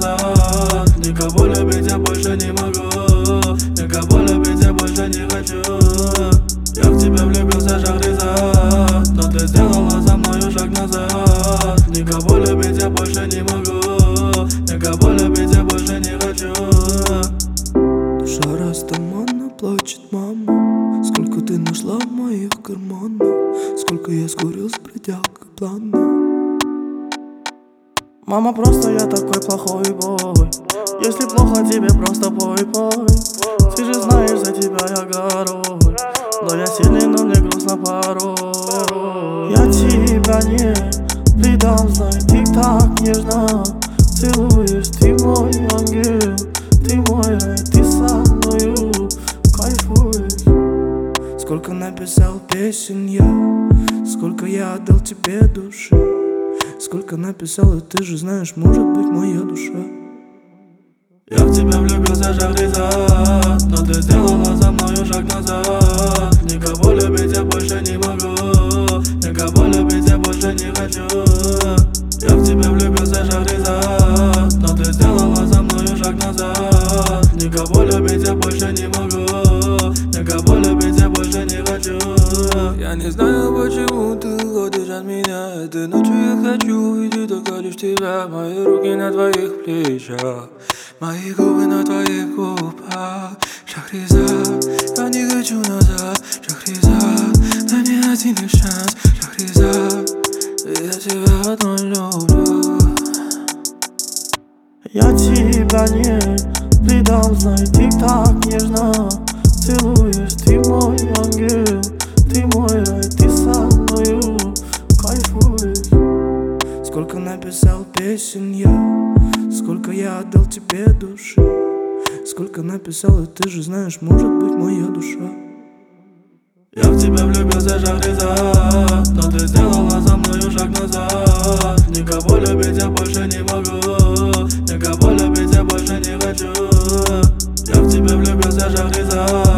назад. Никого любить я больше не могу, никого любить я больше не хочу. Я в тебя влюбился, Шахризад, но ты сделала за мною шаг назад. Никого любить я больше не могу, никого любить я больше не хочу. Душа растаманна, плачет мама. Сколько ты нашла в моих карманах, сколько я скурил с бродягой плана. Мама, просто я такой плохой бой. Если плохо тебе, просто пой, пой. Ты же знаешь, за тебя я горой. Но я сильный, но мне грустно порой. Я тебя не предам, знай, ты так нежно целуешь. Ты мой ангел, ты мой рай, ты со мною кайфуешь. Сколько написал песен я, сколько я отдал тебе души. Сколько написал, и ты же знаешь, может быть, моя душа. Я в тебя влюбился, Шахризад, но ты сделала за мною шаг назад. Никого любить я больше не могу, никого любить я больше не хочу. Я в тебя влюбился, Шахризад, но ты сделала за мною шаг назад. Никого любить я больше не могу, никого любить я больше не хочу. Я не знаю, почему ты уходишь от меня. Этой ночью я хочу увидеть только лишь тебя. Мои руки на твоих плечах, мои губы на твоих губах. Шахризад, я не хочу назад. Шахризад, дай мне один лишь шанс. Шахризад, я тебя одну люблю. Я тебя не предам, знай, ты так нежно целуешь. Ты мой ангел, ты мой рай, ты со мною кайфуешь. Сколько написал песен я, сколько я отдал тебе души. Сколько написал, и ты же знаешь, может быть, моя душа. Я в тебя влюбился, Шахризад, но ты сделала за мною шаг назад. Никого любить я больше не могу, никого любить я больше не хочу. Я в тебя влюбился, Шахризад.